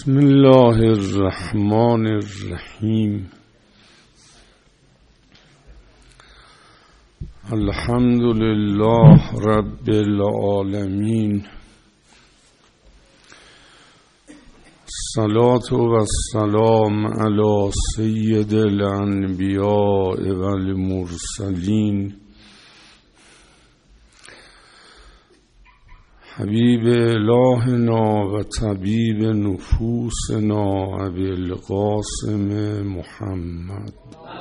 بسم الله الرحمن الرحیم. الحمد لله رب العالمین. الصلاة والسلام علی سید الانبیاء والمرسلین حبیب الهنا و طبیب نفوسنا ابی القاسم محمد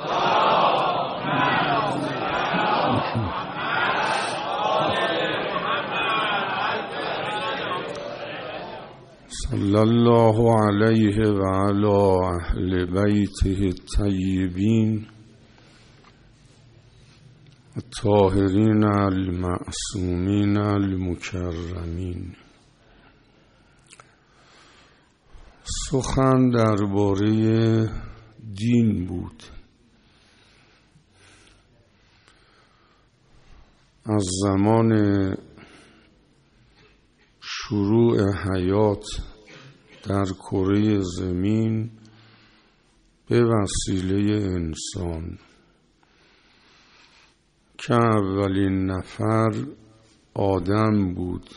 صلی الله علیه و علی اهل بیته الطیبین الطاهرین المعصومین المکرمین. سخن درباره دین بود. از زمان شروع حیات در کره زمین به وسیله انسان که اولین نفر آدم بود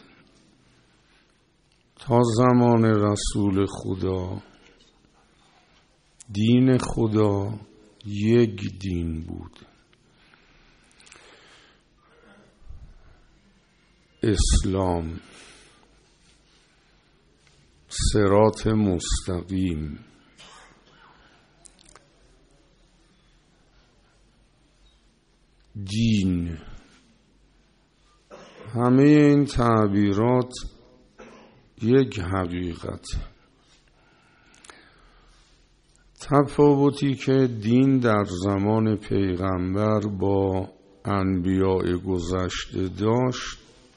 تا زمان رسول خدا، دین خدا یک دین بود، اسلام، صراط مستقیم. دین، همه این تعبیرات یک حقیقت. تفاوتی که دین در زمان پیغمبر با انبیاء گذشته داشت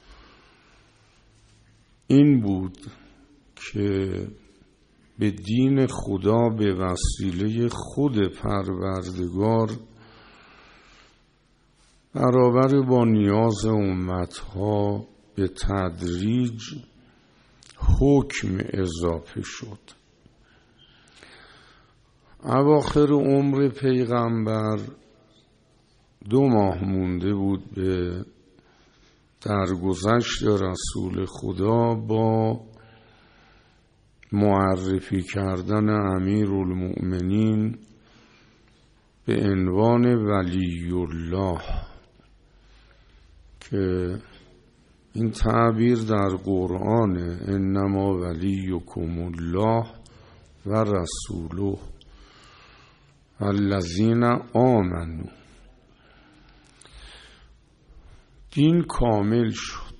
این بود که به دین خدا به وسیله خود پروردگار برابر با نیاز امتها به تدریج حکم اضافه شد. اواخر عمر پیغمبر 2 ماه مونده بود به درگذشت رسول خدا با معرفی کردن امیرالمؤمنین به عنوان ولی الله، که این تعبیر در قرآن انما ولیکم الله و رسوله والذین آمنوا. دین کامل شد،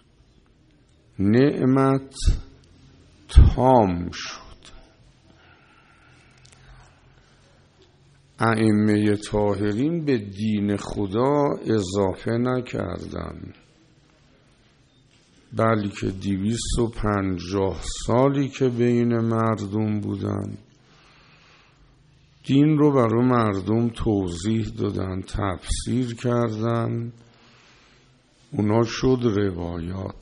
نعمت تام شد. ائمه طاهرین به دین خدا اضافه نکردند، بلکه 250 سالی که بین مردم بودن دین رو برای مردم توضیح دادن، تفسیر کردن. اونا شد روایات.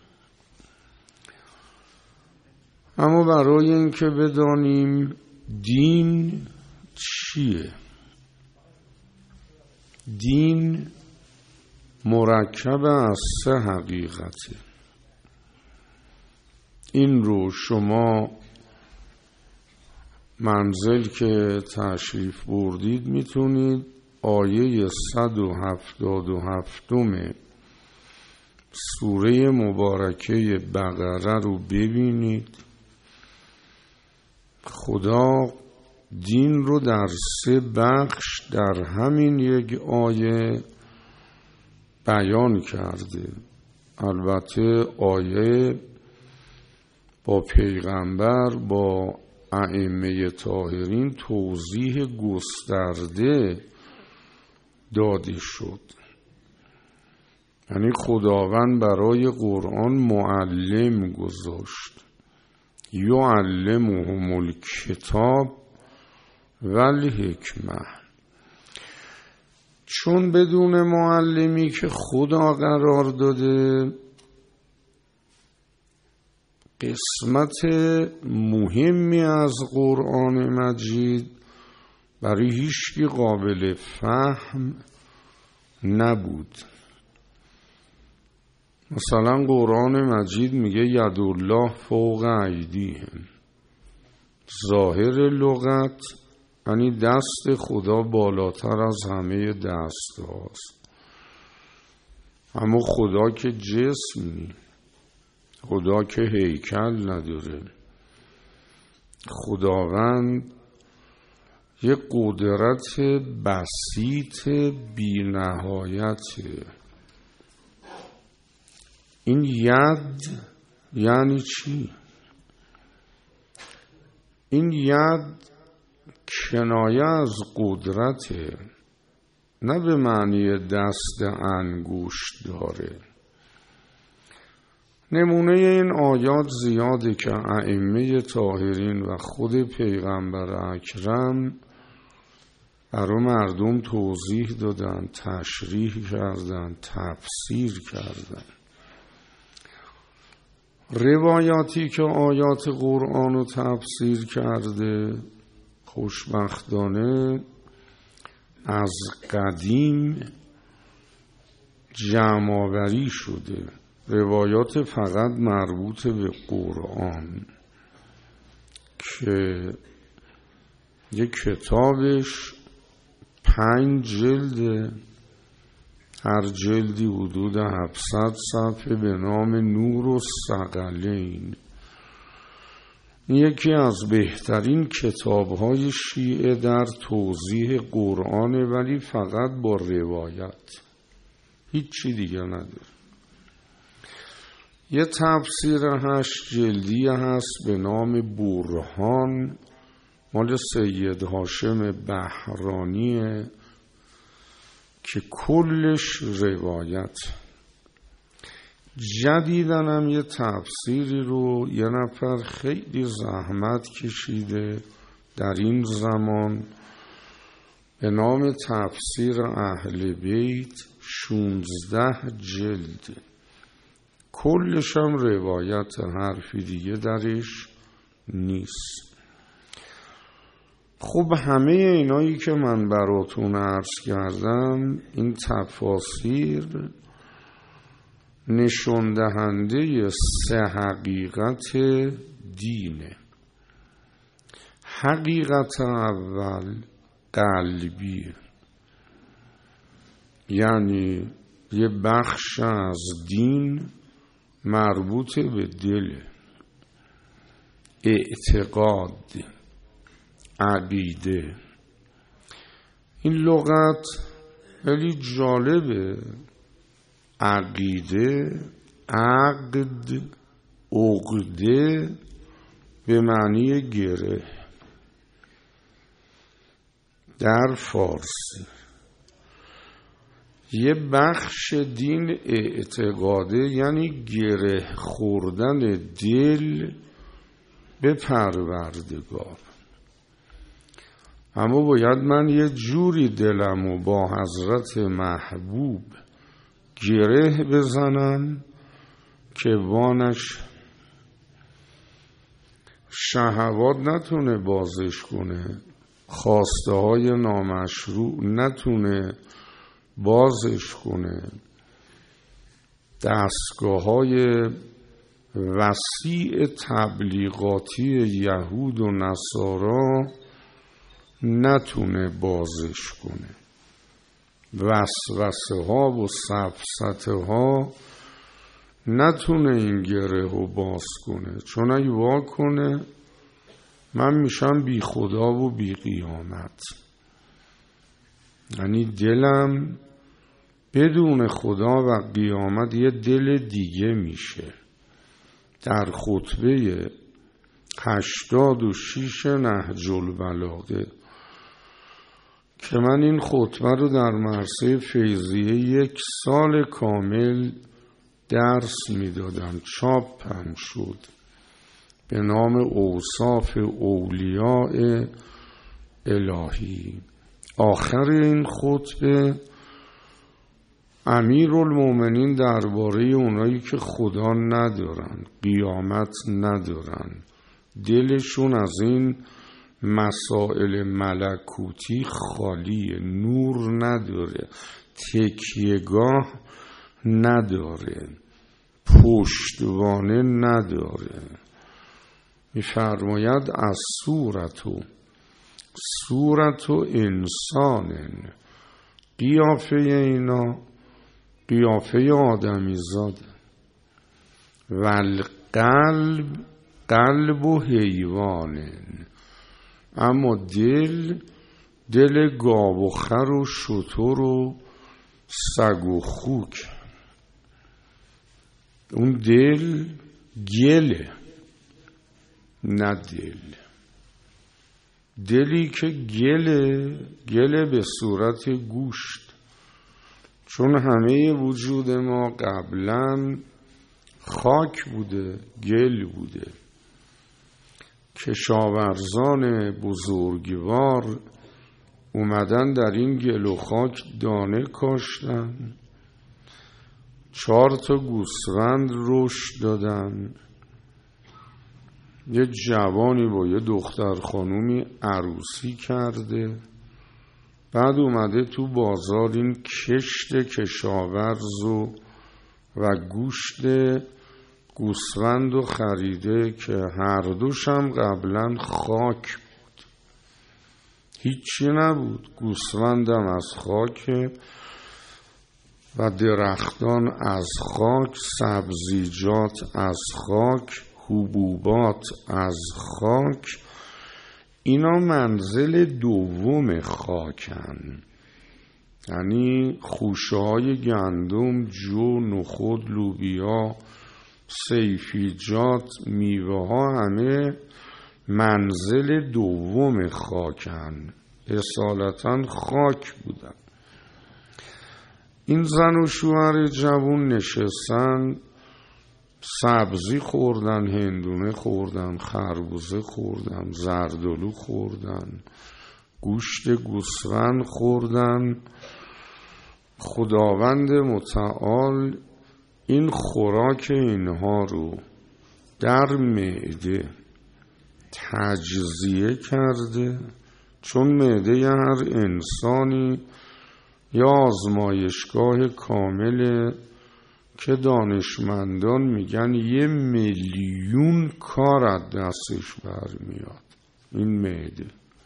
اما برای اینکه بدانیم دین چیه، دین مرکب از 3 حقیقته. این رو شما منزل که تشریف بردید میتونید آیه 177 سوره مبارکه بقره رو ببینید. خدا دین رو در 3 بخش در همین یک آیه بیان کرده. البته آیه با پیغمبر با ائمه طاهرین توضیح گسترده داده شد. یعنی خداوند برای قرآن معلم گذاشت، یعلمهم الکتاب والحکمه. چون بدون معلمی که خدا قرار داده قسمت مهمی از قرآن مجید برای هیچکی قابل فهم نبود. مثلا قرآن مجید میگه یدالله فوق ایدیهم، ظاهر لغت یعنی دست خدا بالاتر از همه دست هاست، اما خدا که جسمی، خدا که هیکل نداره، خداوند یه قدرت بسیط بی نهایته. این ید یعنی چی؟ این ید کنایه از قدرته، نه به معنی دست انگشت داره. نمونه این آیات زیاده که ائمه طاهرین و خود پیغمبر اکرم برای مردم توضیح دادن، تشریح کردن، تفسیر کردن. روایاتی که آیات قرآن رو تفسیر کرده خوشبختانه از قدیم جمع‌آوری شده، روایات فقط مربوط به قرآن که یک کتابش 5 جلده، هر جلدی حدود 700 صفحه، به نام نور الثقلین. یکی از بهترین کتاب‌های شیعه در توضیح قرآن، ولی فقط با روایت، هیچی دیگه نداره. یه تفسیر 8 جلدی هست به نام برهان، مال سید هاشم بهرانیه که کلش روایت. جدیدن هم یه تفسیری رو یه نفر خیلی زحمت کشیده در این زمان به نام تفسیر اهل بیت، 16 جلد، کلش هم روایت، حرفی دیگه درش نیست. خب همه اینایی که من براتون عرض کردم، این تفاسیر نشون دهنده 3 حقیقت دینه. حقیقت اول قلبیه، یعنی یه بخش از دین مربوط به دل، اعتقاد، عقیده. این لغت خیلی جالبه، عقیده، عقد، عقده به معنی گره در فارسی. یه بخش دین اعتقاده، یعنی گره خوردن دل به پروردگار. اما باید من یه جوری دلمو با حضرت محبوب گره بزنم که وانش شهوات نتونه بازش کنه، خواسته های نامشروع نتونه بازش کنه، دستگاه های وسیع تبلیغاتی یهود و نصارا نتونه بازش کنه، وسوسه ها و سفسطه ها نتونه این گره رو باز کنه. چون اگه وا کنه من میشم بی خدا و بی قیامت. یعنی دلم بدون خدا و قیامت یه دل دیگه میشه. در خطبه 86 نهج البلاغه که من این خطبه رو در مرسه فیضیه 1 سال کامل درس میدادم، چاپ هم شد، به نام اوصاف اولیاء الهی. آخر این خطبه امیرالمومنین درباره اونایی که خدا ندارن، قیامت ندارن، دلشون از این مسائل ملکوتی خالیه، نور نداره، تکیهگاه نداره، پشتوانه نداره. میفرماید از صورت و انسان، قیافه اینا قیافه آدمی زاده، و قلب و حیوان، اما دل گاو و خر و شتر و سگ و خوک. اون دل گله، نه دلی که گله به صورت گوشت، چون همه وجود ما قبلا خاک بوده، گل بوده. کشاورزان بزرگوار اومدن در این گل و خاک دانه کاشتن، 4 گوسفند رشد دادن، یه جوانی با یه دختر خانومی عروسی کرده، بعد اومده تو بازار این کشت کشاورز و گوشت گوسفند رو خریده که هر دوش هم قبلا خاک بود، هیچی نبود. گوسفندم از خاک و درختان از خاک، سبزیجات از خاک، حبوبات از خاک. اینا منزل دوم خاکن، یعنی خوشه‌های گندم، جو، نخود، لوبیا، سیفیجات، میوه ها همه منزل دوم خاکن، اصالتا خاک بودن. این زن و شوهر جوون نشستن، سبزی خوردن، هندونه خوردن، خربوزه خوردن، زردالو خوردن، گوشت گوسفند خوردن. خداوند متعال این خوراک اینها رو در معده تجزیه کرده، چون معده هر انسانی یا آزمایشگاه کامله که دانشمندان میگن 1,000,000 کار از دستش برمیاد. این معده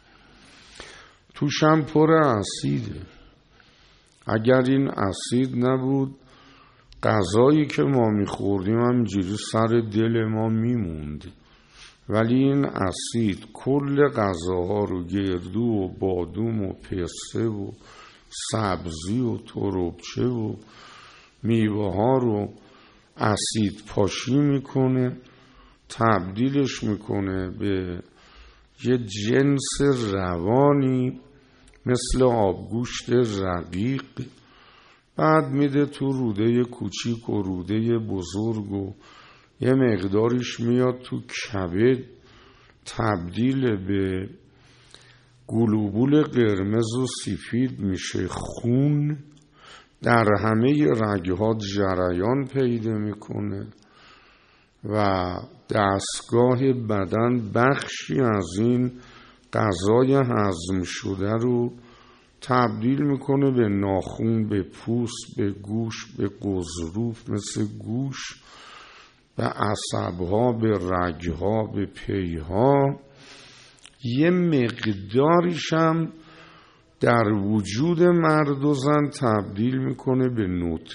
توش هم پر اسیده. اگر این اسید نبود غذایی که ما میخوردیم همینجوری سر دل ما میموند، ولی این اسید کل غذاها رو، گردو و بادوم و پسته و سبزی و تربچه و میوه ها رو اسید پاشی میکنه، تبدیلش میکنه به یه جنس روانی مثل آبگوشت رقیق، بعد میده تو روده کوچیک و روده بزرگ و یه مقداریش میاد تو کبد، تبدیل به گلوبول قرمز و سفید میشه، خون در همه رگ‌ها جریان پیدا میکنه و دستگاه بدن بخشی از این غذای هضم شده رو تبدیل میکنه به ناخون، به پوست، به گوش، به قضروف مثل گوش، به عصبها، به رگها، به پیها. یه مقداریش هم در وجود مرد و زن تبدیل میکنه به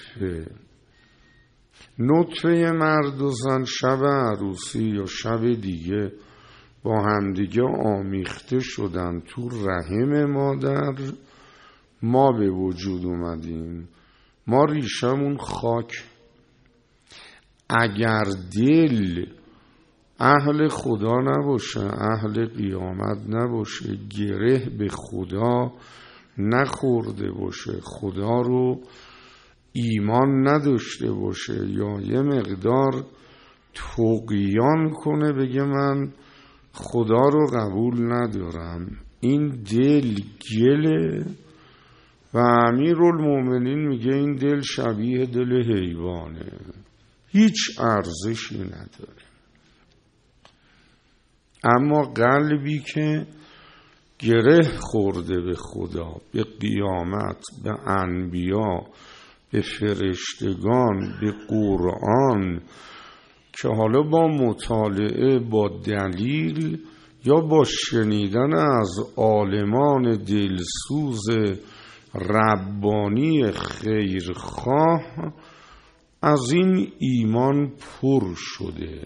نطفه مرد و زن شب عروسی یا شب دیگه با همدیگه آمیخته شدن تو رحم مادر. ما به وجود اومدیم، ما ریشمون خاک. اگر دل اهل خدا نباشه، اهل قیامت نباشه، گره به خدا نخورده باشه، خدا رو ایمان نداشته باشه یا یه مقدار طغیان کنه بگه من خدا رو قبول ندارم، این دل گله و امیرالمومنین میگه این دل شبیه دل حیوانه، هیچ ارزشی نداره. اما قلبی که گره خورده به خدا، به قیامت، به انبیا، به فرشتگان، به قرآن، که حالا با مطالعه، با دلیل یا با شنیدن از عالمان دلسوز ربانی خیرخواه از این ایمان پر شده،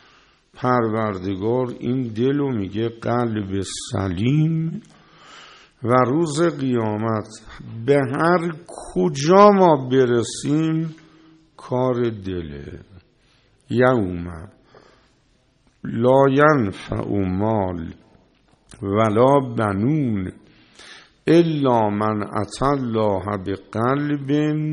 پروردگار این دلو میگه قلب سلیم و روز قیامت به هر کجا ما برسیم کار دله. یوم لا ینفع مال ولا بنون الا من اتی الله بقلب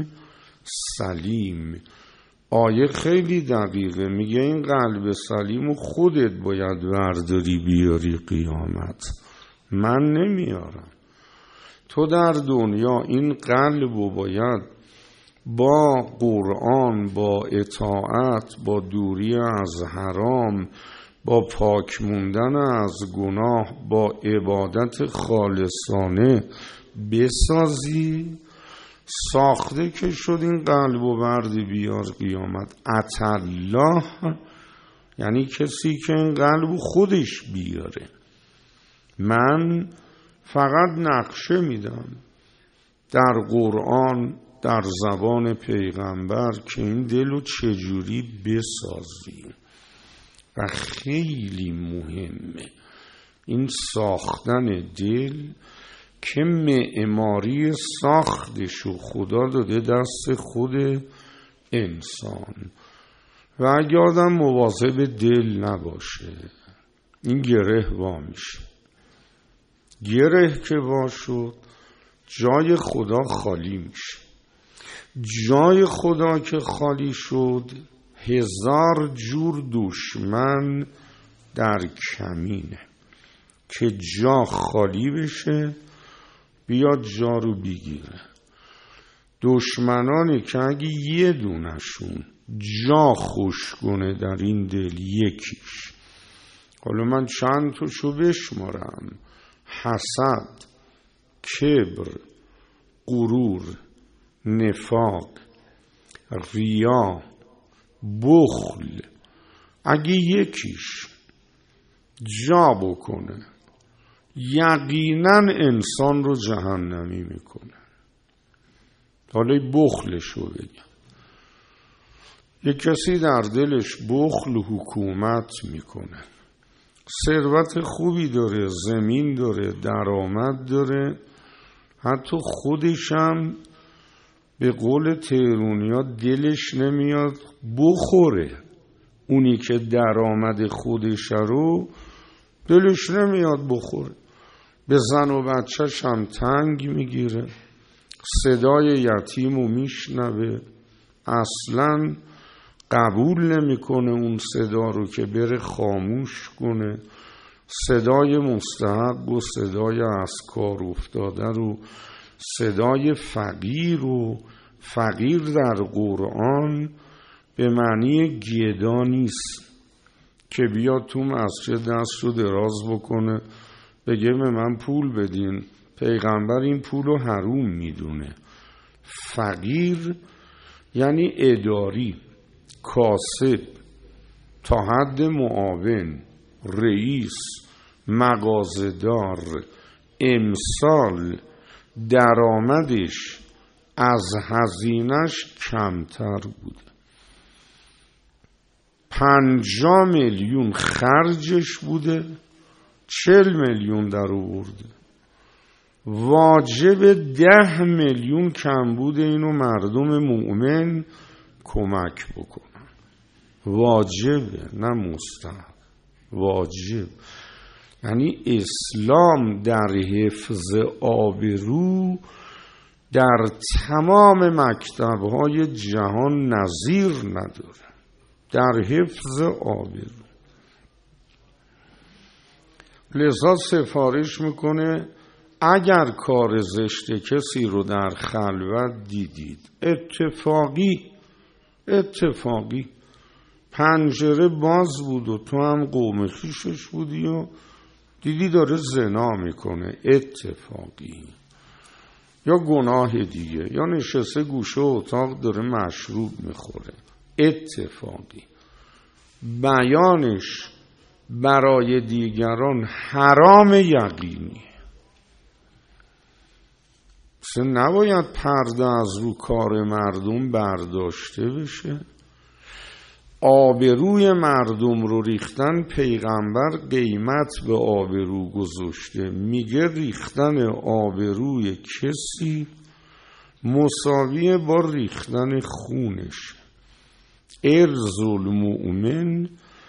سلیم. آیه خیلی دقیقه، میگه این قلب سلیمو خودت باید ورداری بیاری قیامت، من نمیارم. تو در دنیا این قلبو باید با قرآن، با اطاعت، با دوری از حرام، با پاک موندن از گناه، با عبادت خالصانه بسازی. ساخته که شد این قلب و برد بیار قیامت. اتالله یعنی کسی که این قلب خودش بیاره، من فقط نقشه میدم در قرآن، در زبان پیغمبر که این دلو چجوری بسازی. و خیلی مهمه این ساختن دل که معماری ساختشو خدا داده دست خود انسان و اگه آدم مواظب دل نباشه این گره وا میشه. گره که وا شد جای خدا خالی میشه. جای خدا که خالی شد 1000 جور دشمن در کمینه که جا خالی بشه بیاد جا رو بگیره. دشمنانی که اگه یه دونشون جا خوش کنه در این دل، یکیش، حالا من چند توشو بشمارم: حسد، کبر، غرور، نفاق، ریا، بخل، اگه یکیش جا بکنه یقینا انسان رو جهنمی میکنه. حالا بخلشو بگم. یک کسی در دلش بخل حکومت میکنه، ثروت خوبی داره، زمین داره، درآمد داره، حتی خودشم به قول تهرونیا دلش نمیاد بخوره. اونی که درآمد خودش رو دلش نمیاد بخوره. به زن و بچه‌ش هم تنگ میگیره، صدای یتیمو میشنوه، اصلاً قبول نمیکنه اون صدا رو که بره خاموش کنه. صدای مستحق و صدای از کار افتاده رو، صدای فقیر و فقیر در قرآن به معنی گدا نیست که بیاد تو مسجد دست رو دراز بکنه بگه به من پول بدین، پیغمبر این پول رو حروم میدونه. فقیر یعنی اداری، کاسب، تا حد معاون، رئیس، مغازه‌دار، امسال درآمدش از هزینه‌اش کمتر بوده، 50 میلیون خرجش بوده، 40 میلیون در آورده. واجب 10 میلیون کم بوده اینو مردم مؤمن کمک بکنن. واجبه نه مستحب، واجب. یعنی اسلام در حفظ آبرو در تمام مکتب‌های جهان نظیر نداره، در حفظ آبرو. لذا سفارش میکنه اگر کار زشت کسی رو در خلوت دیدید، اتفاقی پنجره باز بود و تو هم قوم خویشش بودی و دیدی داره زنا میکنه، اتفاقی، یا گناه دیگه، یا نشسته گوشه اتاق داره مشروب میخوره، اتفاقی، بیانش برای دیگران حرام یقینی. مثلا نباید پرده از رو کار مردم برداشته بشه. آبروی مردم رو ریختن، پیغمبر قیمت به آبرو گذاشته، میگه ریختن آبروی کسی مساویه با ریختن خونش. ارز المؤمن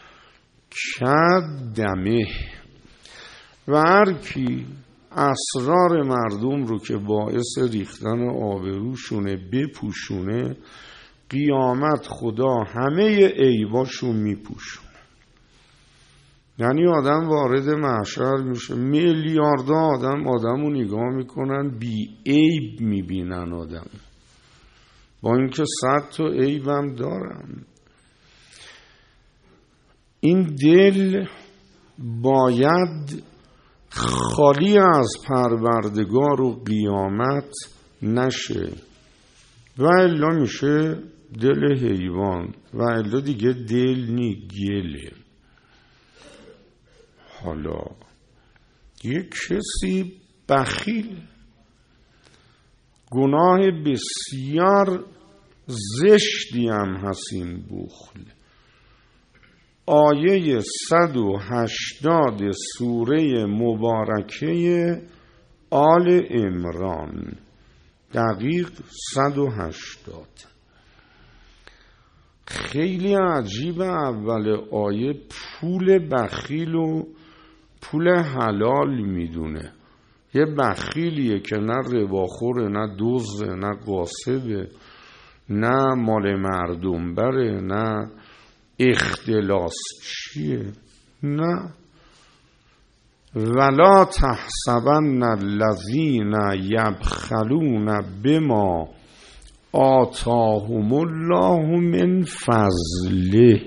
کدمه. و هر کی اسرار مردم رو که باعث ریختن آبروشونه بپوشونه، قیامت خدا همه عیباشون میپوشونه. یعنی آدم وارد محشر میشه، میلیاردها آدمو نگاه میکنن، بی عیب میبینن آدم، با اینکه 100 تا عیبم دارن. این دل باید خالی از پروردگار و قیامت نشه، و الا میشه دل حیوان، و الا دیگه دل نی، گله. حالا یک کسی بخیل، گناه بسیار زشتی هم هست این بخل. آیه 180 سوره مبارکه آل عمران، دقیق 180. خیلی عجیب. اول آیه پول بخیل و پول حلال میدونه. یه بخیلیه که نه رباخوره، نه دزده، نه قاصده، نه مال مردم بره، نه اختلاس چیه، نه. ولا تحسبن الذین یبخلون بما آتاهم الله من فضله.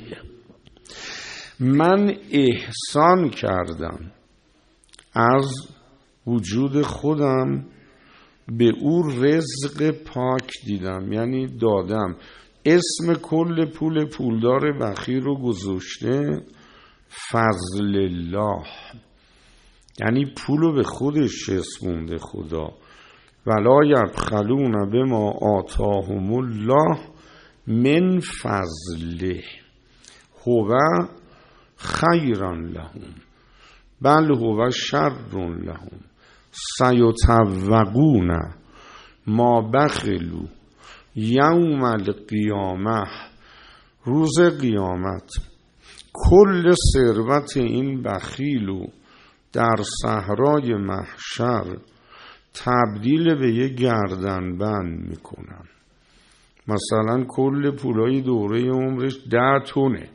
من احسان کردم از وجود خودم، به او رزق پاک دیدم، یعنی دادم. اسم کل پولدار بخیل رو گذاشته فضل الله، یعنی پولو به خودش چسبونده خدا. ولا یبخلون بما آتاهم الله من فضله هو خیرا لهم بل هو شر لهم سیطوقون ما بخلوا یوم القیامه. روز قیامت کل ثروت این بخیلو در صحرای محشر تبدیل به یه گردنبند میکنن. مثلا کل پولای دوره عمرش 10 تونه،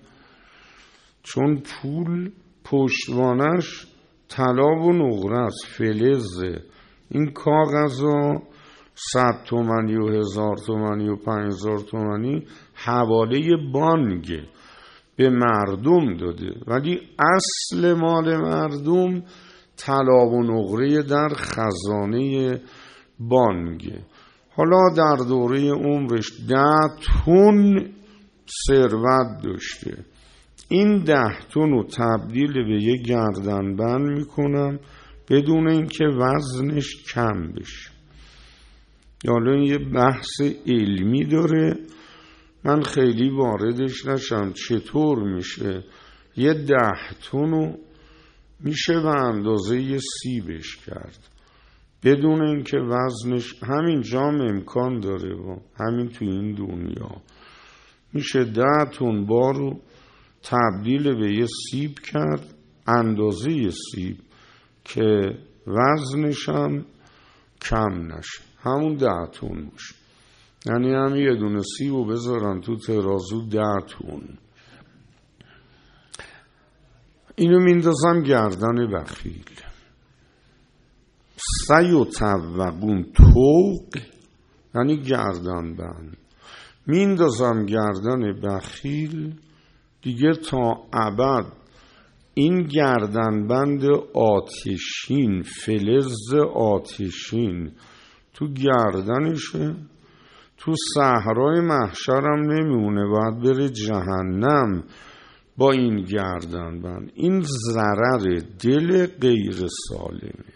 چون پول پشتوانش طلا و نقره است، فلزه. این کاغذا 100 تومانی و 1000 تومانی و 5000 تومانی حواله بانگه، به مردم داده، ولی اصل مال مردم طلا و نقره در خزانه بانگه. حالا در دوره عمرش 10 تن ثروت داشته، این 10 تن رو تبدیل به یه گردنبند میکنم بدون اینکه وزنش کم بشه. حالا یه بحث علمی داره، من خیلی واردش نشم. چطور میشه یه 10 تن رو میشه به اندازه یه سیبش کرد بدون اینکه وزنش، همین جام امکان داره و همین تو این دنیا میشه 10 تن بار رو تبدیل به یه سیب کرد، اندازه یه سیب که وزنش هم کم نشه، همون 10 تن باشه. یعنی هم یه دونه سیب رو بذارن تو ترازو 10 تن. اینو میندازم گردن بخیل. سیطوقون طوق یعنی گردن بند، میندازم گردن بخیل دیگه تا ابد این گردنبند آتشین، فلز آتشین تو گردنشه، تو صحرای محشرم نمیمونه، باید بره جهنم با این گردنبند. این ضرر دل غیر سالمه.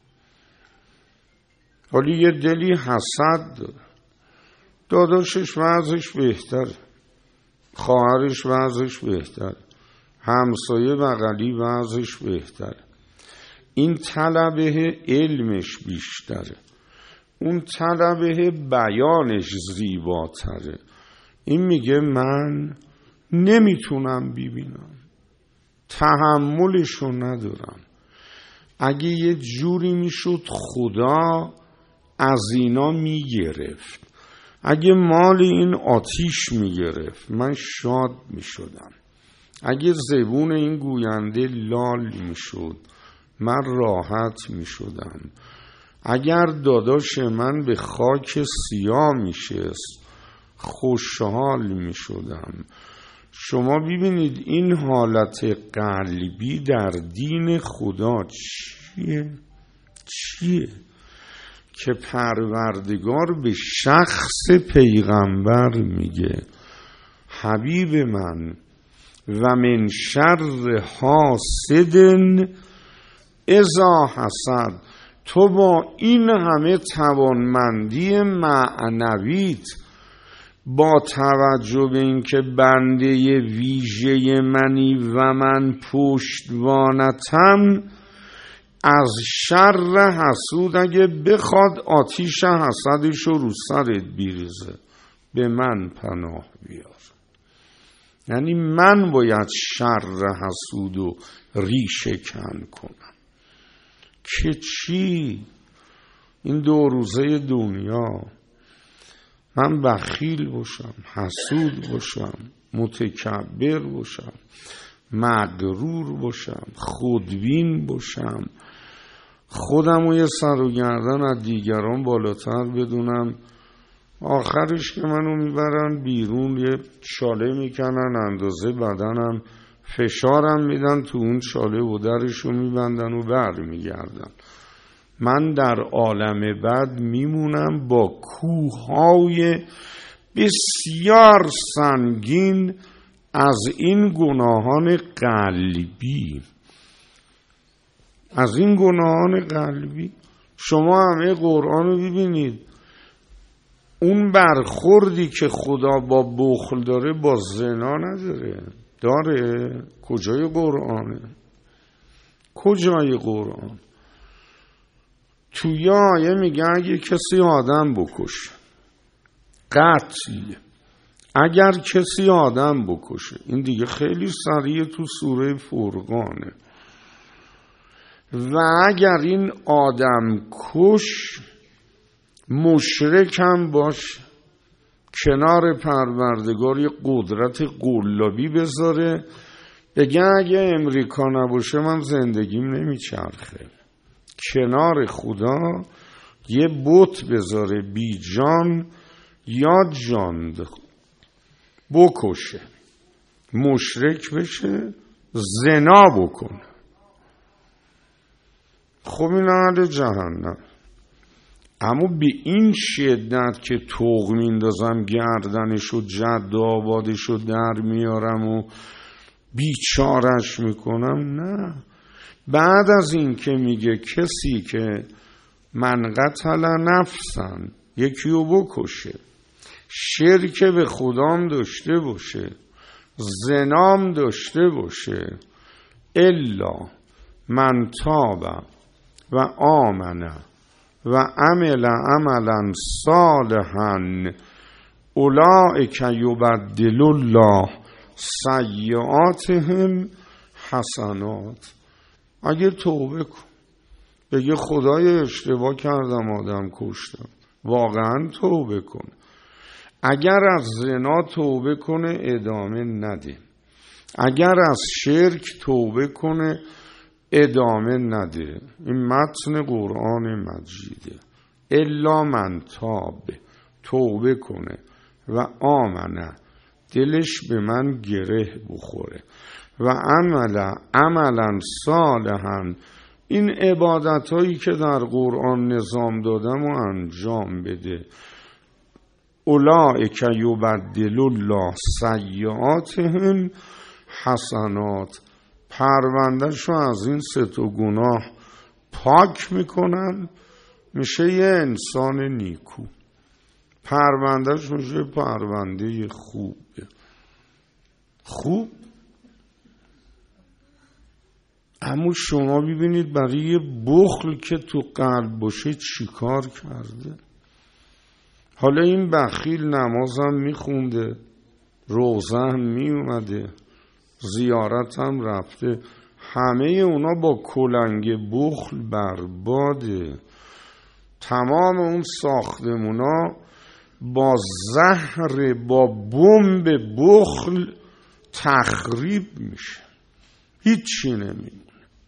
ولی یه دلی حسد داره، داداشش وضعش بهتره، خواهرش وضعش بهتره، همسایه بغلی وضعش بهتره، این طلبه علمش بیشتره، اون طلبه بیانش زیباتره، این میگه من نمیتونم ببینم، تحملشو ندارم. اگه یه جوری میشد خدا از اینا میگرفت، اگه مال این آتیش میگرفت من شاد میشدم، اگه زبون این گوینده لال میشد من راحت میشدم، اگر داداش من به خاک سیاه میشست خوشحال میشدم. شما ببینید این حالت قلبی در دین خدا چیه؟ که پروردگار به شخص پیغمبر میگه حبیب من و من شر حاسد اذا حسد، تو با این همه توانمندی معنویت، با توجه به اینکه بنده ویژه منی و من پشتوانتم، از شر حسود اگه بخواد آتیش حسدش رو سرت بیریزه به من پناه بیار. یعنی من باید شر حسود رو ریشه کن کنم که چی؟ این 2 روزه دنیا من بخیل باشم، حسود باشم، متکبر باشم، مغرور باشم، خودبین باشم، خودم و یه سر و گردن از دیگران بالاتر بدونم، آخرش که منو میبرن بیرون یه چاله میکنن اندازه بدنم، فشارم میدن تو اون چاله و درشو میبندن و بر میگردن. من در عالم بعد میمونم با کوههای بسیار سنگین از این گناهان قلبی، از این گناهان قلبی. شما همه قرآن رو ببینید، اون برخوردی که خدا با بخل داره با زنا نداره. داره؟ کجای قرآنه؟ کجای قرآن؟ توی آیه میگه اگه کسی آدم بکشه، قتل، اگر کسی آدم بکشه، این دیگه خیلی صریح تو سوره فرقانه، و اگر این آدم کش مشرک هم باشه، کنار پروردگار یه قدرت قلابی بذاره، بگه اگه امریکا نباشه من زندگیم نمیچرخه، کنار خدا یه بت بذاره بی جان یا جان بکشه، مشرک بشه، زنا بکنه، خب این اهل جهنم. اما به این شدت که طوق میندازم گردنشو جد و آبادشو در میارم و بیچارش میکنم، نه. بعد از این که میگه کسی که من قتل نفسن، یکی رو بکشه، شرک به خدام داشته باشه، زنام داشته باشه، الا من تاب و آمنه و عمل عملا صالحا اولئک یبدل الله سیئاتهم حسنات. اگه توبه کن، بگه خدای اشتباه کردم آدم کشتم، واقعا توبه کن. اگر از زنا توبه کنه ادامه نده، اگر از شرک توبه کنه ادامه نده. این متن قرآن مجیده. الا من تاب، توبه کنه و آمنه، دلش به من گره بخوره و عملا صالحا، این عبادت هایی که در قرآن نظام دادم و انجام بده. اولئک یبدل الله سیئاتهم حسنات، پروندهشو از این 3 گناه پاک میکنن، میشه یه انسان نیکو. پروندهش میشه پرونده خوب. اما شما ببینید برای یه بخل که تو قلب باشه چی کار کرده. حالا این بخیل نمازم میخونده، روزه هم میومده، زیارت هم رفته، همه اونا با کلنگ بخل برباده. تمام اون ساختمونا با زهر، با بمب بخل تخریب میشه، هیچی نمیمونه.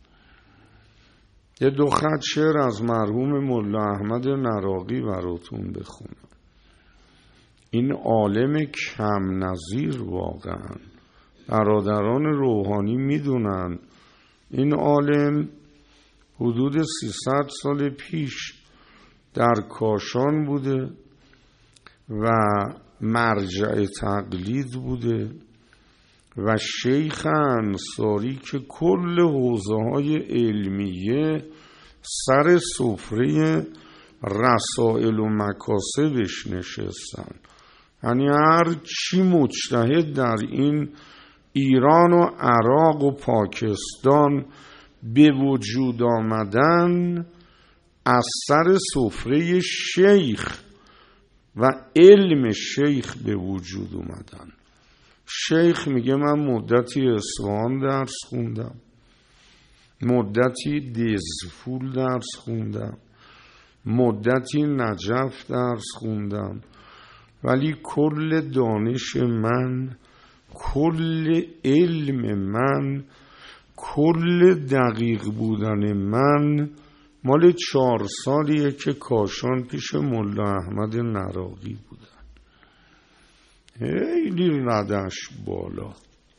یه 2 خط شعر از مرحوم ملا احمد نراقی براتون بخونم. این عالم کم نظیر واقعا، برادران روحانی میدونن این عالم حدود 300 سال پیش در کاشان بوده و مرجع تقلید بوده و شیخ انصاری که کل حوزه‌های علمیه سر سفره رسائل و مکاسبش نشستن. یعنی هر چی مجتهد در این ایران و عراق و پاکستان به وجود آمدن از سر سفره شیخ و علم شیخ به وجود اومدن. شیخ میگه من مدتی اصفهان درس خوندم، مدتی دزفول درس خوندم، مدتی نجف درس خوندم، ولی کل دانش من، کل علم من، کل دقیق بودن من مال 4 سالیه که کاشان پیش ملا احمد نراقی بودن. خیلی ردش بالا.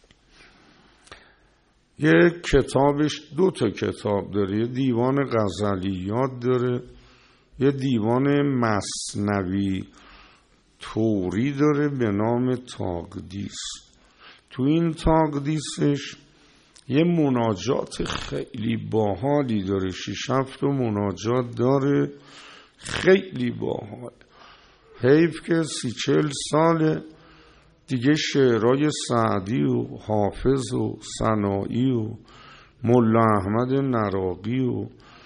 یه کتابش 2 کتاب داره، یه دیوان غزلیات داره، یه دیوان مثنوی توری داره به نام تاقدیس. تو این تاقدیسش یه مناجات خیلی باحالی داره، 6-7 مناجات داره، خیلی باحال. حیف که 30-40 سال دیگه شعرهای سعدی و حافظ و سنایی و ملا احمد نراقی و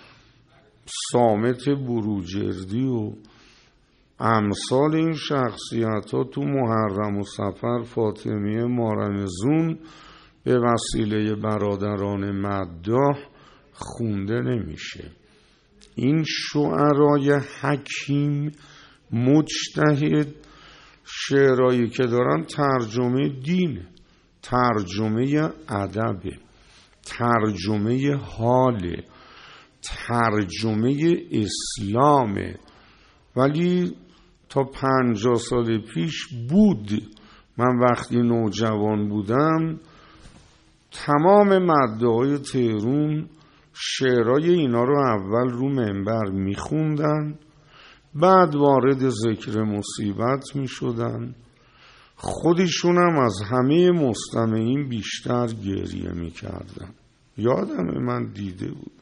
صامت بروجردی و امثال این شخصیت ها تو محرم و صفر فاطمیه مارمزون به وسیله برادران مداح خونده نمیشه. این شعرای حکیم مجتهد شعرهایی که دارن ترجمه دینه، ترجمه ادبه، ترجمه حاله، ترجمه اسلامه. ولی تا 50 سال پیش بود، من وقتی نوجوان بودم تمام مدعای تهرون شعرهای اینا رو اول رو منبر میخوندن، بعد وارد ذکر مصیبت میشدن، خودشون هم از همه مستمعین بیشتر گریه میکردن. یادم من دیده بود.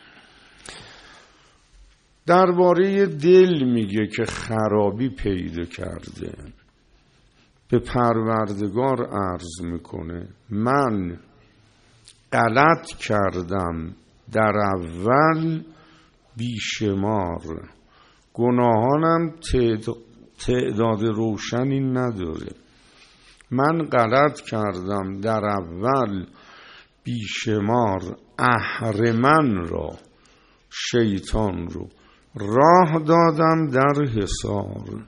درباره دل میگه که خرابی پیدا کرده، به پروردگار عرض میکنه من غلط کردم در اول بیشمار، گناهانم تعداد روشنی نداره. من غلط کردم در اول بیشمار، اهرمن را، شیطان رو راه دادم در حصار.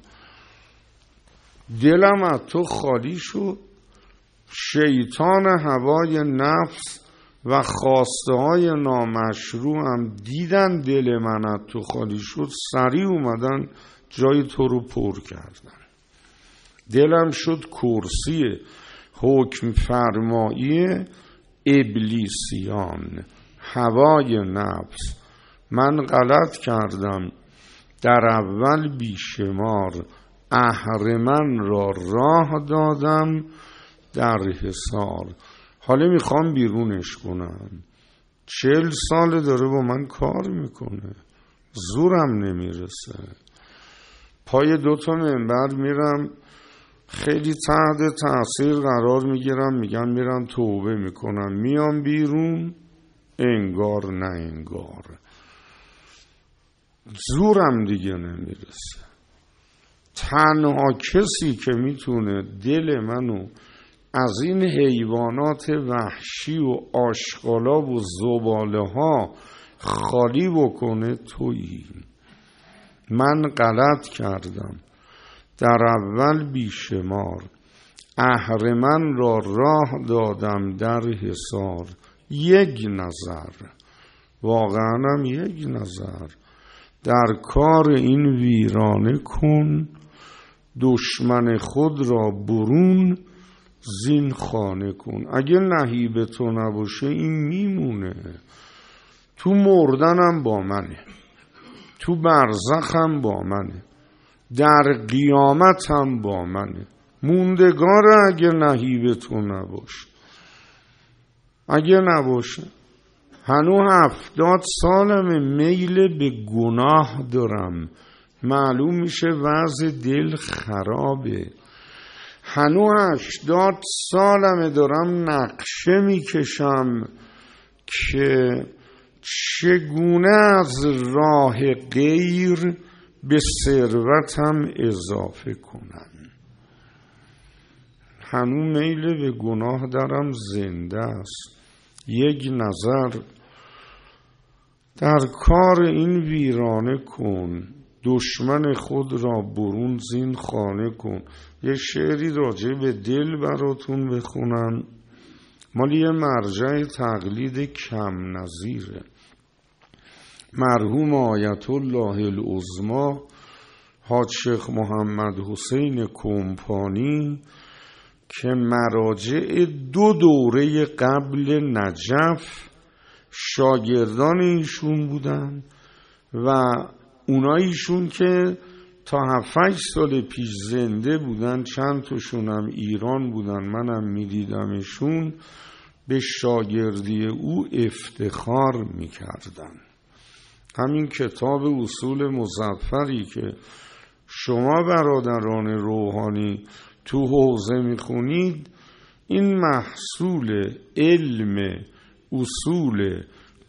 دلم از تو خالی شد، شیطان هوای نفس و خواسته های نامشروع هم دیدن دل من از تو خالی شد، سریع اومدن جای تو رو پر کردن. دلم شد کرسی حکم فرمایی ابلیسیان، هوای نفس. من غلط کردم در اول بیشمار، اهرمن را راه دادم در حصار. حالا میخوام بیرونش کنم. 40 سال داره با من کار میکنه، زورم نمیرسه. پای 2 منبر میرم، خیلی تحت تاثیر قرار میگیرم، میگم میرم توبه میکنم، میام بیرون انگار نه انگار. زورم دیگه نمیرسه. تنها کسی که میتونه دل منو از این حیوانات وحشی و آشغالا و زباله ها خالی بکنه تویی. من غلط کردم در اول بیشمار، اهرمن را راه دادم در حصار. یک نظر، واقعا هم یک نظر، در کار این ویرانه کن، دشمن خود را برون زین خانه کن. اگه نهیب تو نباشه این میمونه. تو مردنم با منه، تو برزخم با منه، در قیامت هم با منه. موندگاره اگه نهیب تو نباشه. اگه نباشه هنو 70 سالمه، میل به گناه دارم، معلوم میشه وضع دل خرابه. هنو 80 سالمه، دارم نقشه میکشم که چگونه از راه غیر به ثروتم اضافه کنم. هنو میل به گناه دارم، زنده است. یک نظر، در کار این ویرانه کن، دشمن خود را برون زین خانه کن. یه شعری راجع به دل براتون بخونم، مال یه مرجع تقلید کم نظیره. مرحوم آیت الله العظما حاج شیخ محمد حسین کمپانی که مراجع 2 دوره قبل نجف شاگردان ایشون بودن و اونایشون که تا 7-8 سال پیش زنده بودن، چند تاشون هم ایران بودن، منم میدیدمشون، به شاگردی او افتخار میکردن. همین کتاب اصول مظفری که شما برادران روحانی تو حوزه میخونید، این محصول علم اصول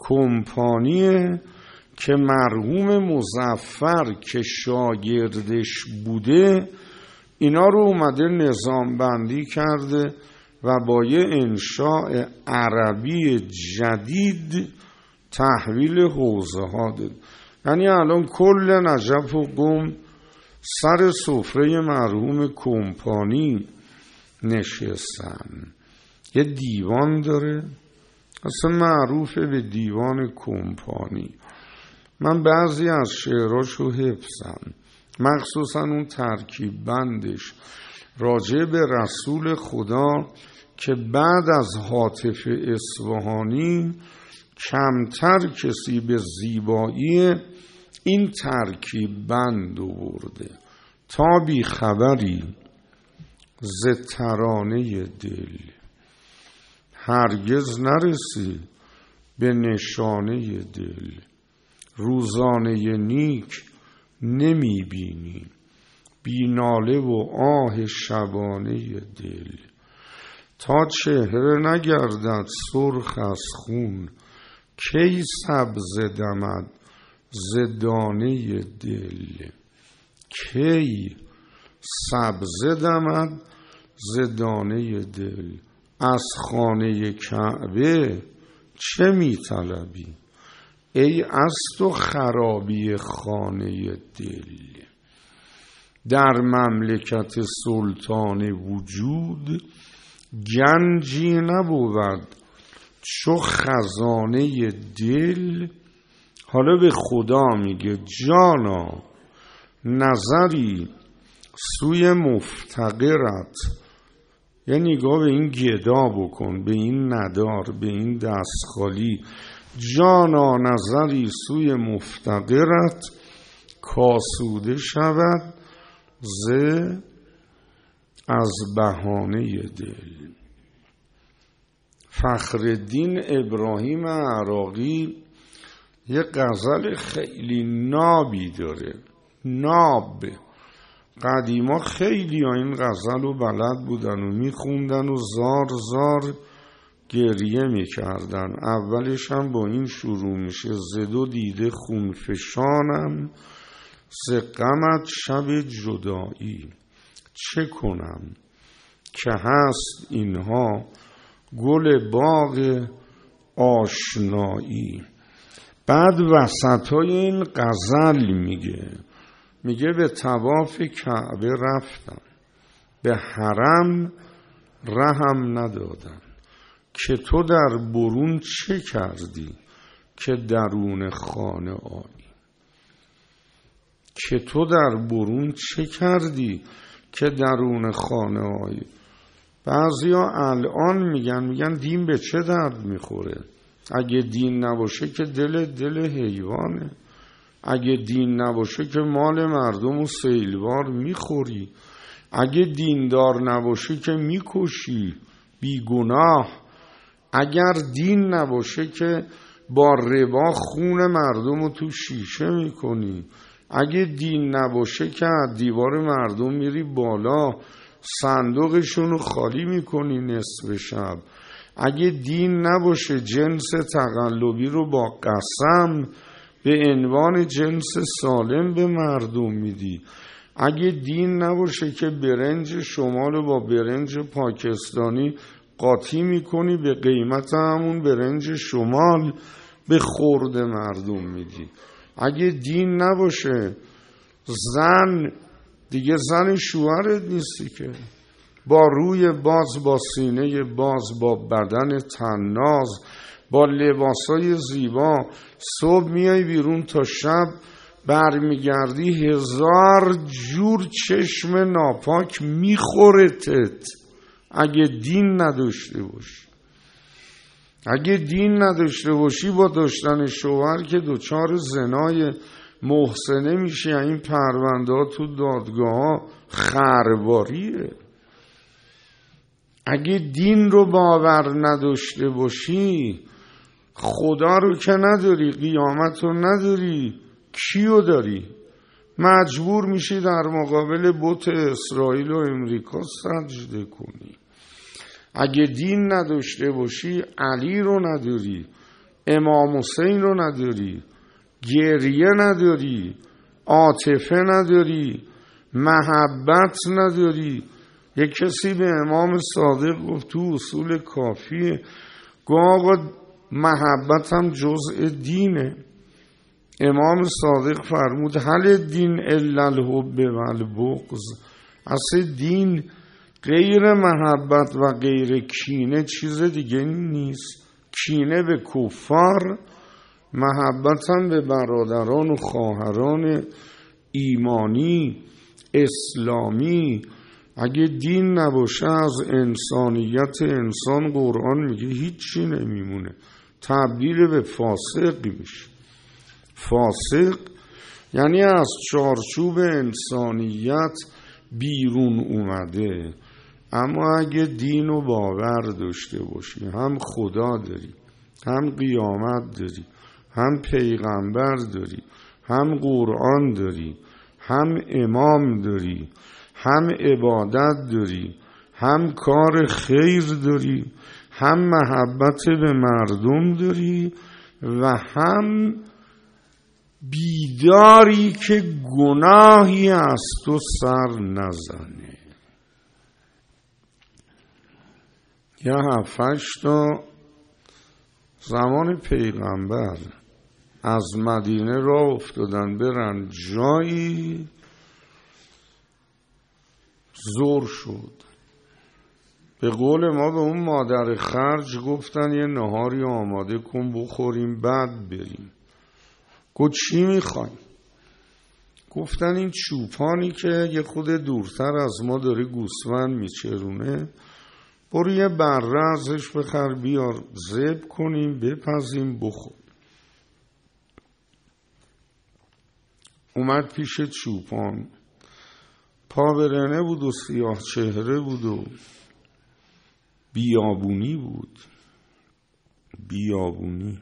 کمپانیه که مرحوم مظفر که شاگردش بوده اینا رو اومده نظام بندی کرده و با یه انشاء عربی جدید تحویل حوزه ها داد. یعنی الان کل نجف و قم سر سفره مرحوم کمپانی نشستن. یه دیوان داره اصلا معروفه به دیوان کمپانی. من بعضی از شعراشو حفظم، مخصوصا اون ترکیب بندش راجع به رسول خدا که بعد از حاطف اصفهانی کمتر کسی به زیبایی این ترکیب بند آورده. تا بی خبری ز ترانه دل، هرگز نرسی به نشانه دل. روزانه نیک نمی بینی، بی ناله و آه شبانه دل. تا چهره نگردد سرخ از خون، کی سبز دمد ز دانه دل. کی سبز دمد ز دانه دل. از خانه کعبه چه می طلبی، ای از تو خرابی خانه دل. در مملکت سلطان وجود گنجی نبود چو خزانه دل. حالا به خدا میگه جانا نظری سوی مفتقرت، یه نگاه به این گدا بکن، به این ندار، به این دست خالی. جانا نظری سوی مفتقرت، کاسوده شود از بهانه دل. فخرالدین ابراهیم عراقی یه غزل خیلی نابی داره. ناب قدیما خیلی ها این غزل رو بلد بودن و میخوندن و زار زار گریه میکردن. اولش هم با این شروع میشه: زدو دیده خونفشانم، ز غمت شب جدایی. چه کنم که هست اینها گل باغ آشنایی. بعد وسطای این غزل میگه به طواف کعبه رفتم، به حرم رهم ندادن، که تو در برون چه کردی که درون خانه آیی. که تو در برون چه کردی که درون خانه آیی. بعضیا الان میگن دین به چه درد میخوره؟ اگه دین نباشه که دل حیوانه. اگه دین نباشه که مال مردم و سیلوار میخوری. اگه دیندار نباشه که میکشی بیگناه. اگر دین نباشه که با ربا خون مردم رو تو شیشه میکنی. اگه دین نباشه که از دیوار مردم میری بالا صندوقشون رو خالی میکنی نصف شب. اگه دین نباشه جنس تقلبی رو با قسم به عنوان جنس سالم به مردم میدی. اگه دین نباشه که برنج شمال رو با برنج پاکستانی قاطی میکنی به قیمت همون برنج شمال به خورد مردم میدی. اگه دین نباشه زن دیگه زن شوهرت نیستی که، با روی باز، با سینه باز، با بدن تناز، با لباسای زیبا صبح میای بیرون تا شب برمیگردی 1000 جور چشم ناپاک میخورتت. اگه دین نداشته باشی، اگه دین نداشته باشی با داشتن شوهر که دوچار زنای محسنه میشه. این پرونده ها تو دادگاه ها خرباریه. اگه دین رو باور نداشته باشی خدا رو که نداری، قیامت رو نداری، کیو داری؟ مجبور میشی در مقابل بت اسرائیل و امریکا سجده کنی. اگه دین نداشته باشی علی رو نداری، امام حسین رو نداری، گریه نداری، عاطفه نداری، محبت نداری. یک کسی به امام صادق گفت تو اصول کافیه، گفت آقا محبت هم جزء دینه. امام صادق فرمود هل دین الا الحب و البغض. اصل دین غیر محبت و غیر کینه چیز دیگه نیست. کینه به کفار، محبت هم به برادران و خواهران ایمانی اسلامی. اگه دین نباشه از انسانیت انسان قرآن میگه هیچی نمیمونه، تبدیل به فاسق میشه. فاسق یعنی از چارچوب انسانیت بیرون اومده. اما اگه دین و باور داشته باشی، هم خدا داری، هم قیامت داری، هم پیغمبر داری، هم قرآن داری، هم امام داری، هم عبادت داری، هم کار خیر داری، هم محبت به مردم داری و هم بیداری که گناهی از تو سر نزنه. یا 7-8 تا زمان پیغمبر از مدینه راه افتادن برن جایی، زور شد. به قول ما به اون مادر خرج گفتن یه نهاری آماده کن بخوریم بعد بریم. گفت چی میخوایم؟ گفتن این چوپانی که یه خود دورتر از ما داره گوسفند میچرونه، برو یه بره ازش بخر بیار ذبح کنیم بپزیم بخوریم. اومد پیش چوپان، پا برهنه بود و سیاه چهره بود و بیابونی بود، بیابونی.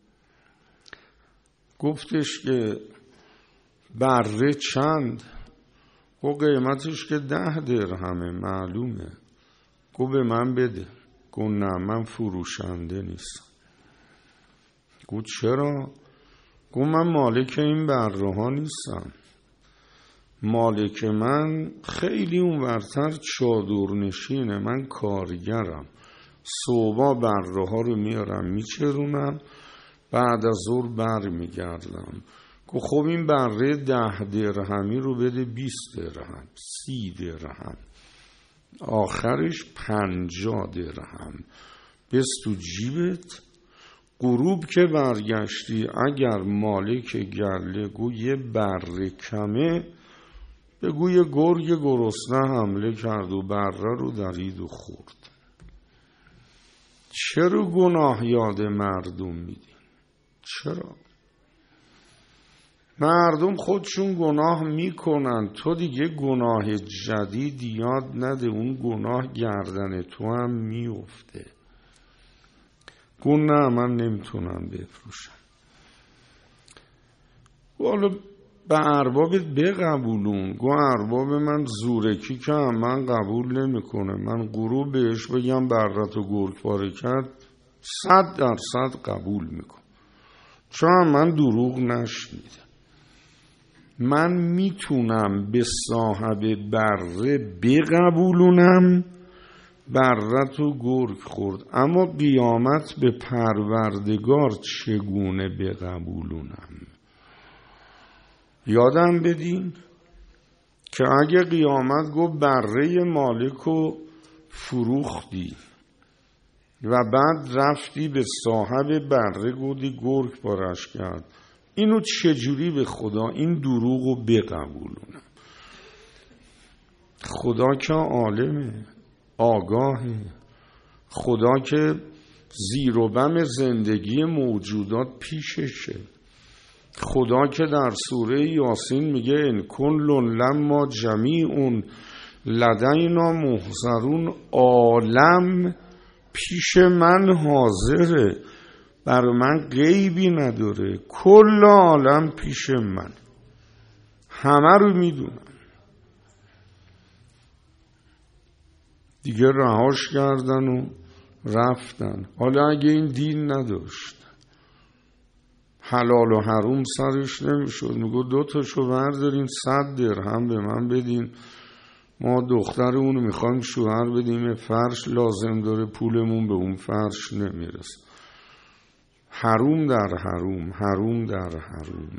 گفتش که بره چند؟ گفت قیمتش که 10 درهمه معلومه. گفت به من بده. گفت نه من فروشنده نیستم. گفت چرا؟ گفت من مالک این بره ها نیستم، مالک من خیلی اونورتر چادرنشینه، من کارگرم، صبح بره ها رو میارم میچرونم بعد از ظهر بر میگردم. گفت خب این بره 10 درهمی رو بده 20 درهم 30 درهم آخرش 50 درهم بس تو جیبت. غروب که برگشتی اگر مالک گله گو یه بره کمه، بگو یه گرگ گرسنه حمله کرد و بره رو درید و خورد. چرا گناه یاد مردم میدین؟ چرا؟ مردم خودشون گناه میکنن، تو دیگه گناه جدید یاد نده، اون گناه گردن تو هم میفته. گو نه من نمیتونم بفروشم. والا به اربابت بقبولون. گو ارباب من زورکی که من قبول نمیکنه، من غروب بهش بگم براتو گرگ پاره کرد 100% قبول میکن، چون من دروغ نشنیدم. من میتونم به صاحب بره بقبولونم براتو گرگ خورد، اما قیامت به پروردگار چگونه بقبولونم؟ یادم بدین که اگه قیامت گفت بره مالکو فروختی و بعد رفتی به صاحب بره گفتی گرگ پارش کرد، اینو چجوری به خدا این دروغو بقبولونم؟ خدا که عالمه، آگاهه، خدا که زیر و بم زندگی موجودات پیششه، خدا که در سوره یاسین میگه ان کل لما جمیع لدینا محضرون، عالم پیش من حاضره، برای من غیبی نداره، کل عالم پیش من، همه رو میدونم. دیگه رهاش کردن و رفتن. حالا اگه این دین نداشت، حلال و حروم سرش نمیشد، میگو 2 تاشو بردارین 100 درهم به من بدین، ما دختر اونو میخوایم شوهر بدیم، فرش لازم داره، پولمون به اون فرش نمیرسه. حروم در حروم، حروم در حروم.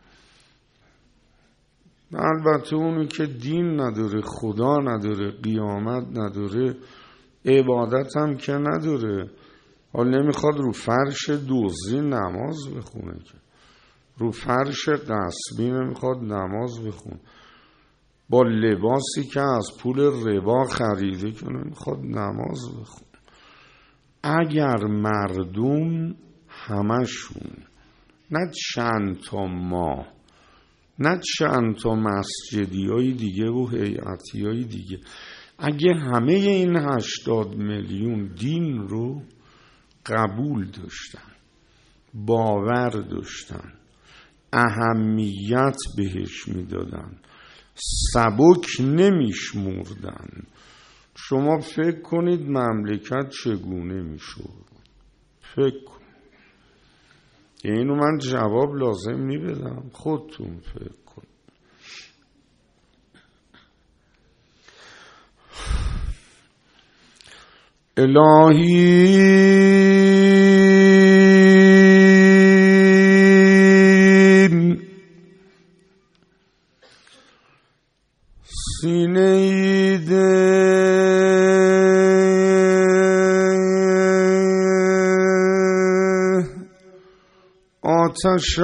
البته اونی که دین نداره، خدا نداره، قیامت نداره، عبادت هم که نداره، حال نمیخواد رو فرش دزدی نماز بخونه، که رو فرش غصبی نمیخواد نماز بخونه، با لباسی که از پول ربا خریده که نمیخواد نماز بخونه. اگر مردم همشون، نه چند تا ما، نه چند تا مسجدی های دیگه و هیئتی های دیگه، اگه همه این 80 میلیون دین رو قبول داشتن، باور داشتن، اهمیت بهش میدادن، سبک نمیشمردن، شما فکر کنید مملکت چگونه میشد؟ فکر کن. اینو من جواب لازم میبدم، خودتون فکر کن. الهی سینه دل آتش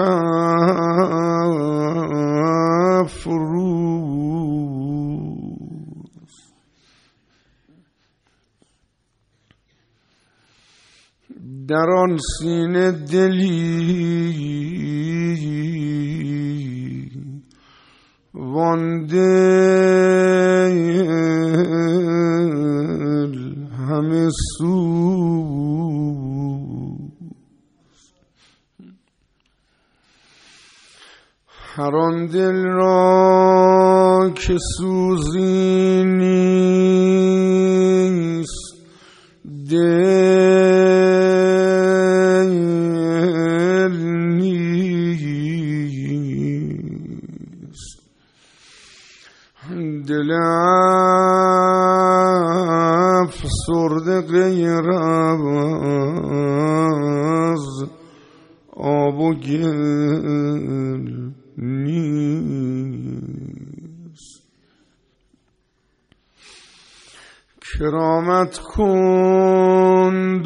افروز در آن سینه دلی وان دل همه سوز هر آن دل را که سوزی نیست دل نیست دل افسرده غیر از آب و گل نیست کرامت کن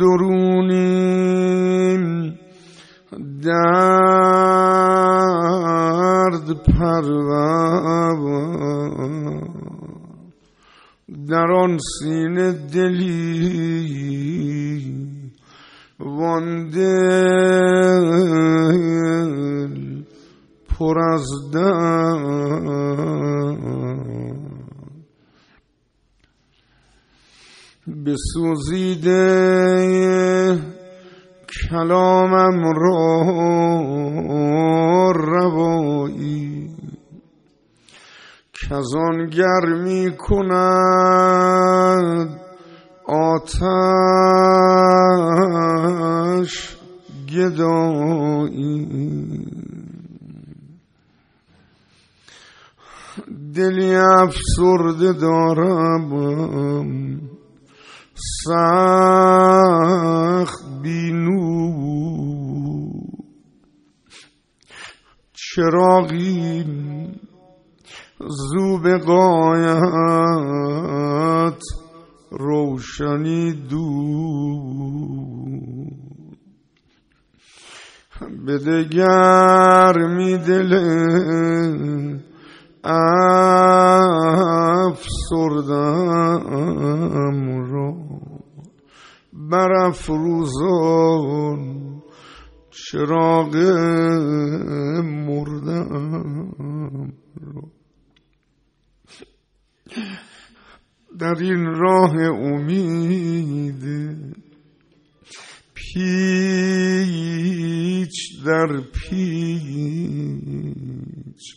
درونیم درد پرور در آن سینه دلی وان دل پر از درد بسوزیده کلامم را روایی کزان گرمی کند آتش گدایی دلی افسرده دارم سخت بینو چراغی زو به غایت روشنی دو بده گرمی دل افسردم را برافروزان چراغ مردم را در این راه امید پیچ در پیچ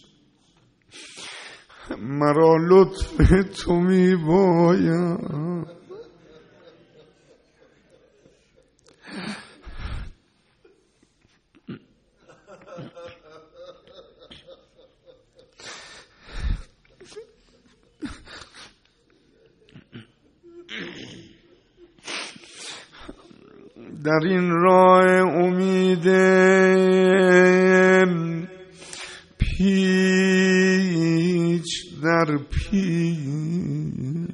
مرا لطف تو می باید در این راه امید پیچ در پیچ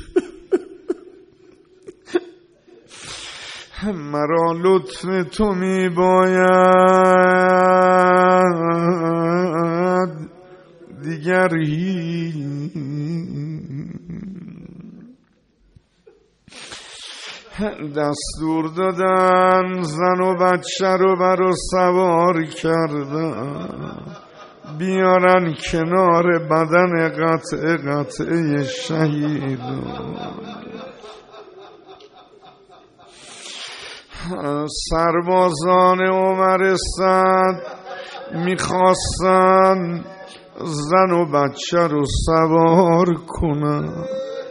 مرا لطف تو می باید دیگر دستور دادن زن و بچه رو برو سوار کردن بیارن کنار بدن قطعه شهیدان سربازان عمر سعد میخواستن زن و بچه رو سوار کنن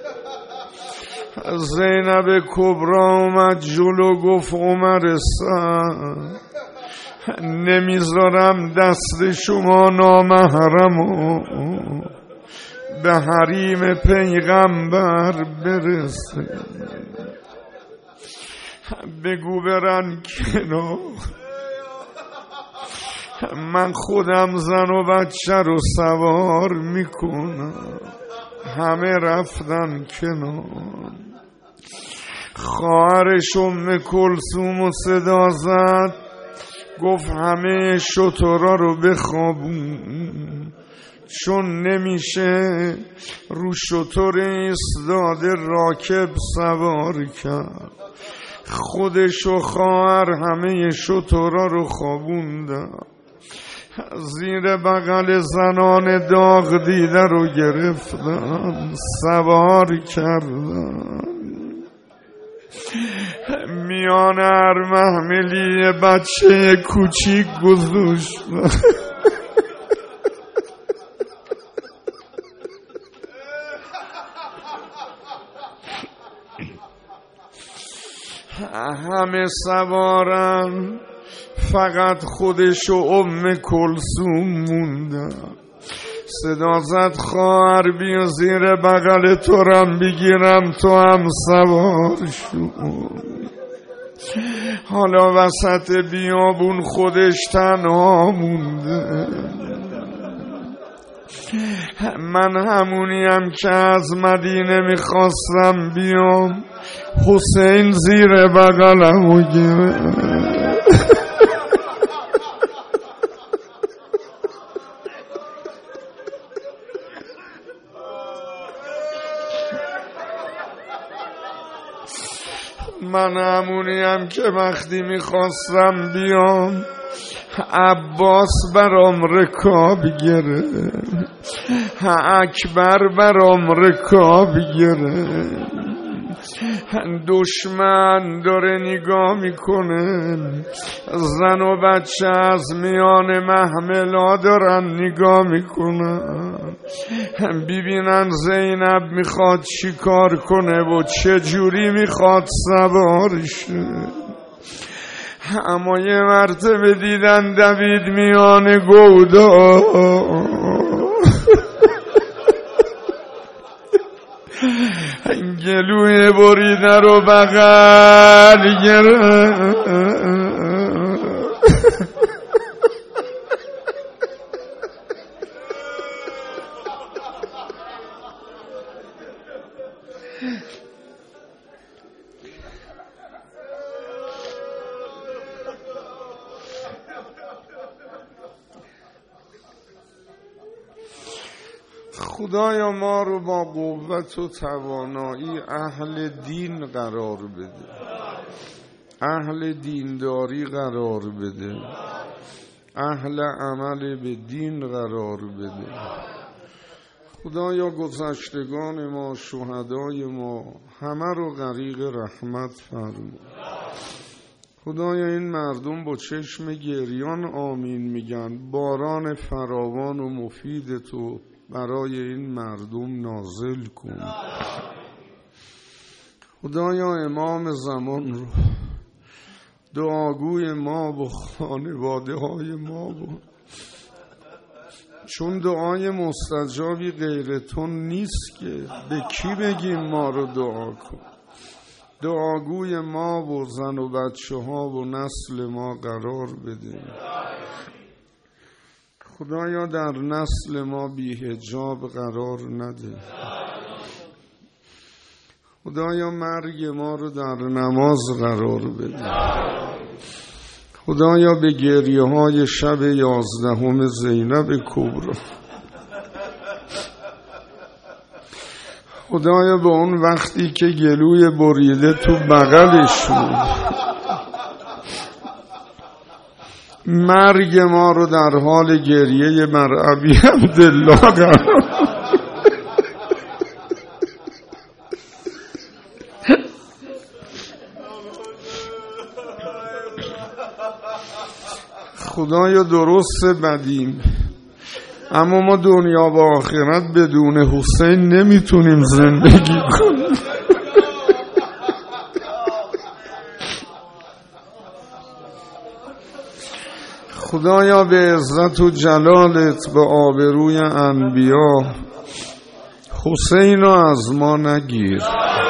زینب کبرا اومد جلو گفت عمر سعد نمیذارم دست شما نامحرمو به حریم پیغمبر برسه بگو برن کنار من خودم زن و بچه رو سوار میکنم همه رفتن کنار خواهرش ام کلثوم و صدا زد گفت همه شترا رو بخوابون، چون نمیشه رو شتر ایستاده راکب سوار کرد. خودش و خواهر همه شترا رو خوابوندن، زیر بغل زنان داغ دیده رو گرفتن سوار کردن. میان هر محملی بچه کوچیک گذاشتن. همه سوارن، فقط خودش و ام کلثوم موندن. صدا زد خواهر بیا زیر بغل تو رم بگیرم تو هم سوار شو. حالا وسط بیابون خودش تنها مونده. من همونیم که از مدینه میخواستم بیام، حسین زیر بغلمو گرفت. من همونیم که وقتی میخواستم بیام عباس برام رکاب گرفت، اکبر برام رکاب گرفت. دشمن داره نگاه میکنه، زن و بچه از میان محملا دارن نگاه میکنن، ببینن زینب میخواد چی کار کنه و چه جوری میخواد سوار شه. اما یه مرتبه دیدن دوید میان گودا، گلوی بریده رو بغل گرفت. خدایا ما رو با قوت و توانایی اهل دین قرار بده، اهل دینداری قرار بده، اهل عمل به دین قرار بده. خدایا گذشتگان ما، شهدای ما همه رو غریق رحمت فرما. خدایا این مردم با چشم گریان آمین میگن، باران فراوان و مفید تو برای این مردم نازل کن. خدایا امام زمان رو، دعاگوی ما و خانواده های ما بود، چون دعای مستجابی غیر تو نیست که به کی بگیم ما رو دعا کن. دعاگوی ما و زن و بچه ها و نسل ما قرار بده. خدایا در نسل ما بی حجاب قرار نده. خدایا مرگ ما رو در نماز قرار بده. خدایا به گریه های شب 11 زینب کبرا، خدایا به اون وقتی که گلوی بریده تو بغلش بود، مرگ ما رو در حال گریه بر ابی عبدالله قرار. خدایا درست بدیم، اما ما دنیا و آخرت بدون حسین نمیتونیم زندگی کنیم. خدایا به عزت و جلالت، به آبروی انبیا، حسین رو از ما نگیر.